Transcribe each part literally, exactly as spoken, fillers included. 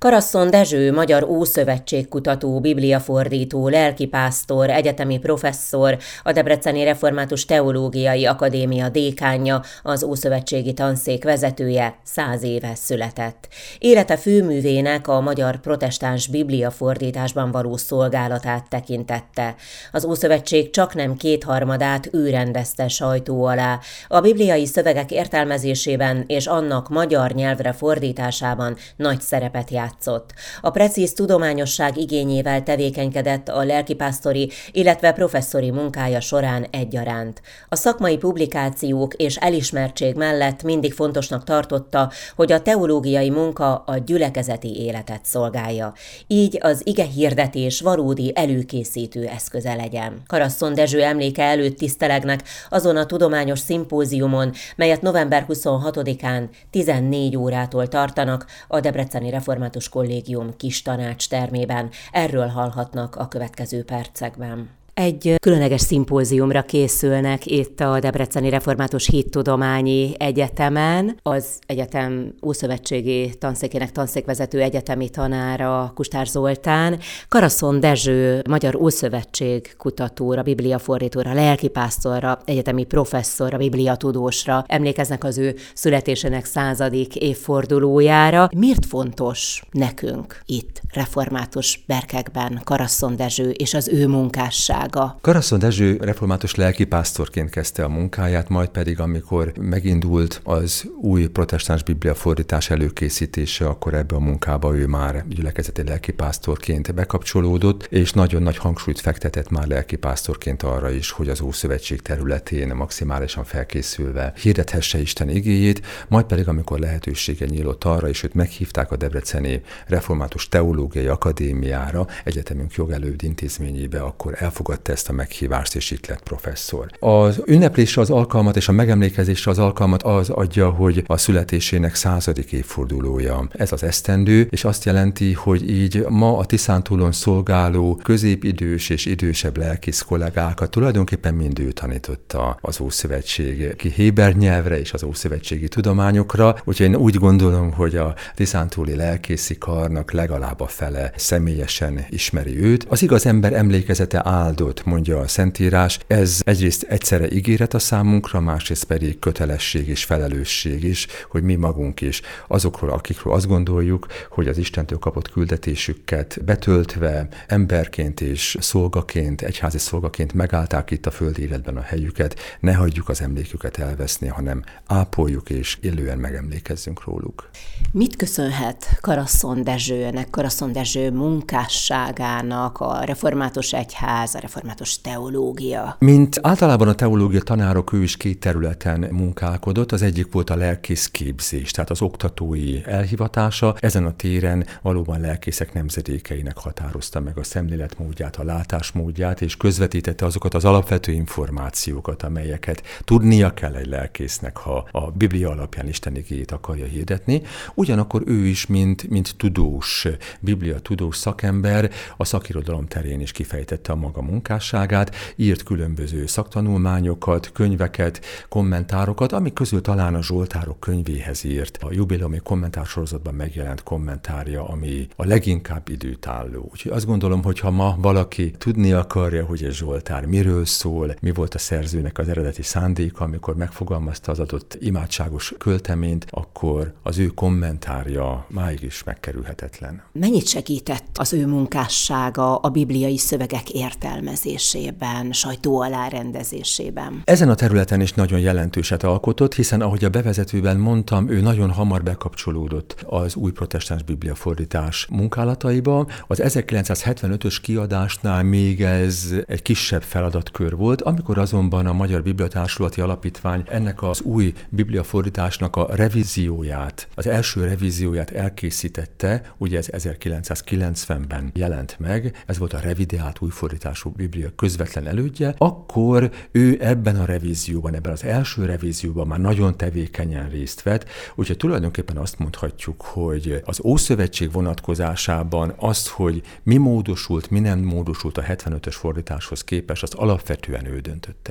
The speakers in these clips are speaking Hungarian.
Karasszon Dezső, magyar ószövetségkutató, bibliafordító, lelkipásztor, egyetemi professzor, a Debreceni Református Teológiai Akadémia dékánja, az ószövetségi tanszék vezetője, száz éve született. Élete főművének a magyar protestáns bibliafordításban való szolgálatát tekintette. Az Ószövetség csaknem kétharmadát ő rendezte sajtó alá. A bibliai szövegek értelmezésében és annak magyar nyelvre fordításában nagy szerepet játszott. A precíz tudományosság igényével tevékenykedett a lelkipásztori, illetve professzori munkája során egyaránt. A szakmai publikációk és elismertség mellett mindig fontosnak tartotta, hogy a teológiai munka a gyülekezeti életet szolgálja. Így az igehirdetés valódi előkészítő eszköze legyen. Karasszon Dezső emléke előtt tisztelegnek azon a tudományos szimpóziumon, melyet november huszonhatodikán tizennégy órától tartanak a Debreceni Református Kollégium kis tanácstermében. Erről hallhatnak a következő percekben. Egy különleges szimpóziumra készülnek itt a Debreceni Református Hittudományi Egyetemen. Az egyetem ószövetségi tanszékének tanszékvezető egyetemi tanára Kustár Zoltán, Karasszon Dezső, magyar ószövetség kutatóra, bibliafordítóra, lelkipásztorra, egyetemi professzorra, bibliatudósra emlékeznek az ő születésének századik évfordulójára. Miért fontos nekünk itt református berkekben Karasszon Dezső és az ő munkássága? Karasszon Dezső református lelkipásztorként kezdte a munkáját, majd pedig, amikor megindult az új protestáns bibliafordítás előkészítése, akkor ebbe a munkába ő már gyülekezeti lelkipásztorként bekapcsolódott, és nagyon nagy hangsúlyt fektetett már lelkipásztorként arra is, hogy az Ószövetség területén maximálisan felkészülve hirdethesse Isten igéjét, majd pedig, amikor lehetősége nyílt arra, és őt meghívták a Debreceni Református Teológiai Akadémiára, egyetemünk jogelőd intézményébe, akkor elfogadta ezt a meghívást, és itt lett professzor. Az ünneplésre az alkalmat és a megemlékezésre az alkalmat az adja, hogy a születésének századik évfordulója. Ez az esztendő, és azt jelenti, hogy így ma a Tiszántúlon szolgáló középidős és idősebb lelkész kollégákat tulajdonképpen mind ő tanította az ószövetségi héber nyelvre és az ószövetségi tudományokra, úgyhogy én úgy gondolom, hogy a tiszántúli lelkészi karnak legalább a fele személyesen ismeri őt. Az igaz ember emlékezete áldott, mondja a Szentírás. Ez egyrészt egyszerre ígéret a számunkra, másrészt pedig kötelesség és felelősség is, hogy mi magunk is azokról, akikről azt gondoljuk, hogy az Istentől kapott küldetésüket betöltve, emberként és szolgaként, egyházi szolgaként megállták itt a földi életben a helyüket, ne hagyjuk az emléküket elveszni, hanem ápoljuk és élően megemlékezzünk róluk. Mit köszönhet Karasszon Dezsőnek, Karasszon Dezső munkásságának a református egyház, a református teológia? Mint általában a teológia tanárok, ő is két területen munkálkodott. Az egyik volt a lelkészképzés, tehát az oktatói elhivatása. Ezen a téren valóban lelkészek nemzedékeinek határozta meg a szemléletmódját, a látásmódját, és közvetítette azokat az alapvető információkat, amelyeket tudnia kell egy lelkésznek, ha a Biblia alapján Isten igéjét akarja hirdetni. Ugyanakkor ő is, mint, mint tudós, Biblia tudós szakember, a szakirodalom terén is kifejtette a maga munkásságát, írt különböző szaktanulmányokat, könyveket, kommentárokat, amik közül talán a Zsoltárok könyvéhez írt. A jubileumi kommentársorozatban megjelent kommentárja, ami a leginkább időtálló. Úgyhogy azt gondolom, hogy ha ma valaki tudni akarja, hogy egy Zsoltár miről szól, mi volt a szerzőnek az eredeti szándéka, amikor megfogalmazta az adott imádságos költeményt, akkor az ő kommentárja máig is megkerülhetetlen. Mennyit segített az ő munkássága a bibliai szövegek értelmezésében, sajtó alá rendezésében? Ezen a területen is nagyon jelentőset alkotott, hiszen ahogy a bevezetőben mondtam, ő nagyon hamar bekapcsolódott az új protestáns bibliafordítás munkálataiba. Az ezerkilencszázhetvenötös kiadásnál még ez egy kisebb feladatkör volt, amikor azonban a Magyar Bibliatársulati Alapítvány ennek az új bibliafordításnak a revízióját, az első revízióját elkészítette, ugye ez ezerkilencszázkilencvenben jelent meg, ez volt a revideált újfordítású Biblia közvetlen elődje, akkor ő ebben a revízióban, ebben az első revízióban már nagyon tevékenyen részt vett, úgyhogy tulajdonképpen azt mondhatjuk, hogy az Ószövetség vonatkozásában azt, hogy mi módosult, mi nem módosult a hetvenötös fordításhoz képest, azt alapvetően ő döntötte el.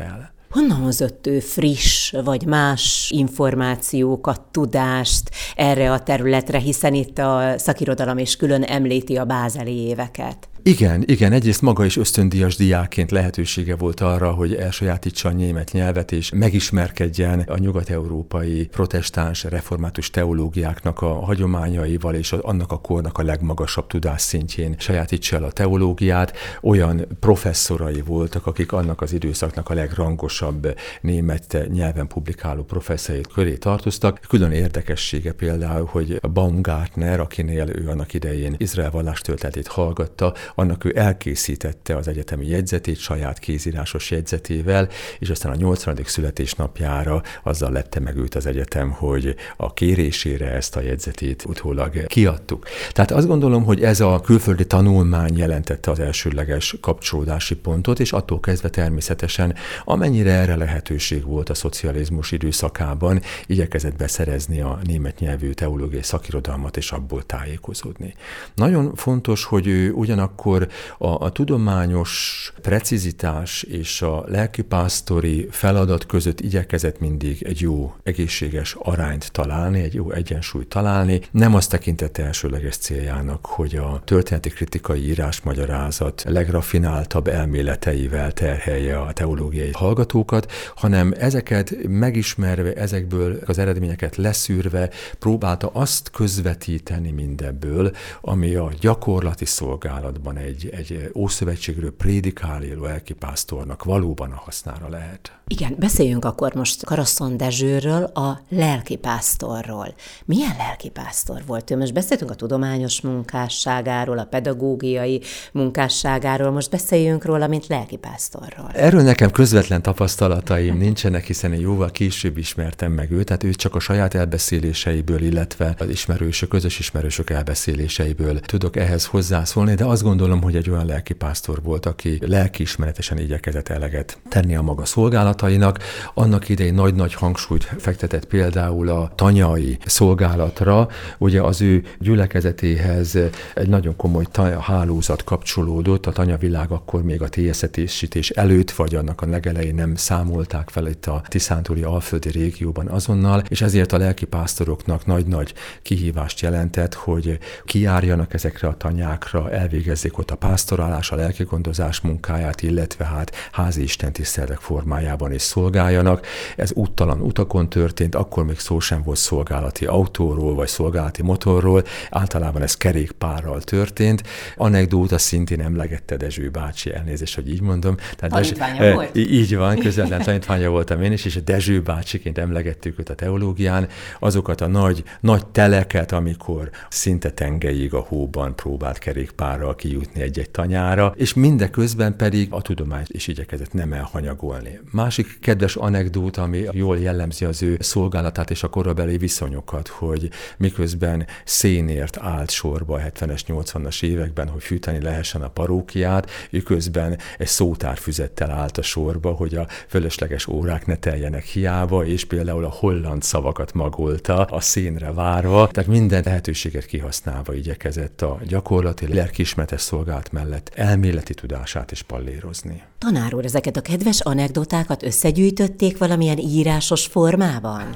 Honnan hozott ő friss vagy más információkat, tudást erre a területre, hiszen itt a szakirodalom is külön említi a bázeli éveket? Igen, igen, egyrészt maga is ösztöndíjas diákként lehetősége volt arra, hogy elsajátítsa a német nyelvet, és megismerkedjen a nyugat-európai protestáns református teológiáknak a hagyományaival, és annak a kornak a legmagasabb tudásszintjén sajátítsa el a teológiát. Olyan professzorai voltak, akik annak az időszaknak a legrangosabb német nyelven publikáló professzorét köré tartoztak. Külön érdekessége például, hogy Baumgartner, akinél ő annak idején Izrael vallástörténetét hallgatta, annak ő elkészítette az egyetemi jegyzetét saját kézírásos jegyzetével, és aztán a nyolcvanadik születésnapjára azzal lepte meg őt az egyetem, hogy a kérésére ezt a jegyzetét utólag kiadtuk. Tehát azt gondolom, hogy ez a külföldi tanulmány jelentette az elsődleges kapcsolódási pontot, és attól kezdve természetesen, amennyire erre lehetőség volt a szocializmus időszakában, igyekezett beszerezni a német nyelvű teológiai szakirodalmat, és abból tájékozódni. Nagyon fontos, hogy ő ugyanakkor a, a tudományos precizitás és a lelkipásztori feladat között igyekezett mindig egy jó, egészséges arányt találni, egy jó egyensúlyt találni. Nem azt tekintette elsőleges céljának, hogy a történeti kritikai írásmagyarázat legrafináltabb elméleteivel terhelje a teológiai hallgatókat, hanem ezeket megismerve, ezekből az eredményeket leszűrve próbálta azt közvetíteni mindebből, ami a gyakorlati szolgálatban egy, egy ószövetségről prédikál élő lelkipásztornak valóban a hasznára lehet. Igen, beszéljünk akkor most Karasszon Dezsőről, a lelkipásztorról. Milyen lelkipásztor volt ő? Most beszéltünk a tudományos munkásságáról, a pedagógiai munkásságáról, most beszéljünk róla, mint lelkipásztorról. Erről nekem közvetlen tapasztalataim nincsenek, hiszen én jóval később ismertem meg őt, tehát ő csak a saját elbeszéléseiből, illetve az ismerősök, közös ismerősök elbeszéléseiből tudok ehhez hozzászólni, de azt gondolom, hogy egy olyan lelkipásztor volt, aki lelkiismeretesen igyekezett eleget tenni a maga szolgálatainak. Annak idején nagy-nagy hangsúlyt fektetett például a tanyai szolgálatra, ugye az ő gyülekezetéhez egy nagyon komoly hálózat kapcsolódott, a tanyavilág akkor még a téjesztésítés előtt, vagy annak a legelején nem számolták fel itt a tiszántúli alföldi régióban azonnal, és ezért a lelkipásztoroknak nagy-nagy kihívást jelentett, hogy kijárjanak ezekre a tanyákra, elvégezzék ott a pásztorálás, a lelkigondozás munkáját, illetve hát házi istentiszteletek formájában is szolgáljanak. Ez úttalan utakon történt, akkor még szó sem volt szolgálati autóról, vagy szolgálati motorról, általában ez kerékpárral történt. Anekdóta szintén emlegette Dezső bácsi, elnézést, hogy így mondom. Tehát tanítványa Dezső, volt? Így van, közvetlen tanítványa voltam én is, és a Dezső bácsiként emlegettük őt a teológián, azokat a nagy, nagy teleket, amikor szinte tengelyig a hóban próbált kerékpárral kijutni egy-egy tanyára, és mindeközben pedig a tudományt is igyekezett nem elhanyagolni. Másik kedves anekdóta, ami jól jellemzi az ő szolgálatát és a korabeli viszonyokat, hogy miközben szénért állt sorba a hetvenes, nyolcvanas években, hogy fűteni lehessen a parókiát, ő közben egy szótárfüzettel állt a sorba, hogy a fölösleges órák ne teljenek hiába, és például a holland szavakat magolta a szénre várva, tehát minden lehetőséget kihasználva igyekezett a gyakorlati lelkiismeretes szolgálat mellett elméleti tudását is pallérozni. Tanár úr, ezeket a kedves anekdotákat összegyűjtötték valamilyen írásos formában?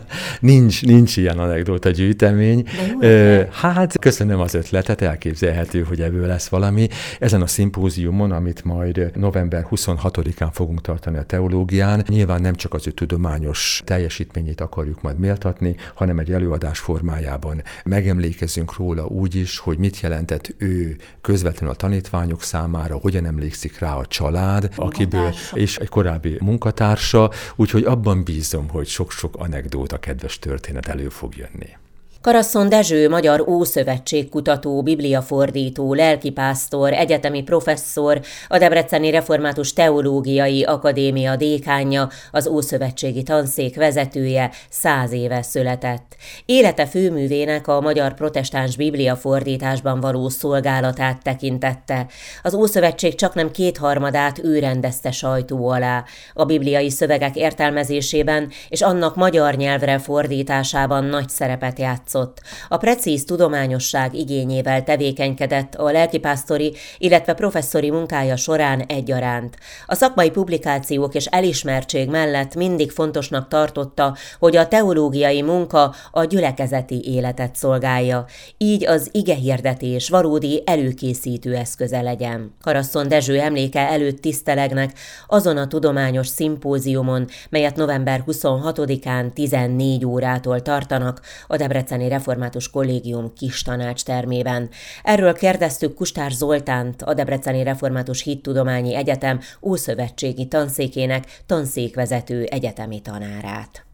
nincs, nincs ilyen anekdóta gyűjtemény. Ö, hát köszönöm az ötletet, elképzelhető, hogy ebből lesz valami. Ezen a szimpóziumon, amit majd november huszonhatodikán fogunk tartani a teológián, nyilván nem csak az ő tudományos teljesítményét akarjuk majd méltatni, hanem egy előadás formájában megemlékezünk róla úgy is, hogy mit jelentett ő közvetlenül a tanítványok számára, hogyan emlékszik rá a család, akiből, és egy korábbi munkatársa, úgyhogy abban bízom, hogy sok-sok anekdóta, kedves történet elő fog jönni. Karasszon Dezső magyar ószövetségkutató, bibliafordító, lelkipásztor, egyetemi professzor, a Debreceni Református Teológiai Akadémia dékánja, az ószövetségi tanszék vezetője, száz éve született. Élete főművének a magyar protestáns bibliafordításban való szolgálatát tekintette. Az Ószövetség csaknem kétharmadát ő rendezte sajtó alá. A bibliai szövegek értelmezésében és annak magyar nyelvre fordításában nagy szerepet játszott. halászott. A precíz tudományosság igényével tevékenykedett a lelkipásztori, illetve professzori munkája során egyaránt. A szakmai publikációk és elismertség mellett mindig fontosnak tartotta, hogy a teológiai munka a gyülekezeti életet szolgálja, így az igehirdetés valódi előkészítő eszköze legyen. Karasszon Dezső emléke előtt tisztelegnek azon a tudományos szimpóziumon, melyet november huszonhatodikán tizennégy órától tartanak a Debreceni Református Kollégium kis tanácstermében. Erről kérdeztük Kustár Zoltánt, a Debreceni Református Hittudományi Egyetem ószövetségi tanszékének tanszékvezető egyetemi tanárát.